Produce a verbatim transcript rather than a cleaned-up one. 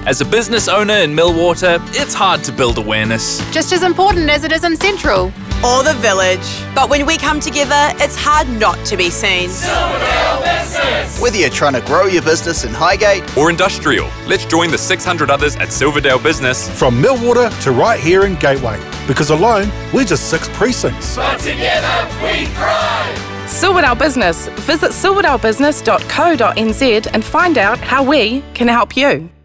As a business owner in Millwater, it's hard to build awareness. Just as important as it is in Central. Or the village. But when we come together, it's hard not to be seen. Silverdale Business! Whether you're trying to grow your business in Highgate or industrial, let's join the six hundred others at Silverdale Business. From Millwater to right here in Gateway. Because alone, we're just six precincts. But together, we thrive! Silverdale Business. Visit silverdale business dot co dot n z and find out how we can help you.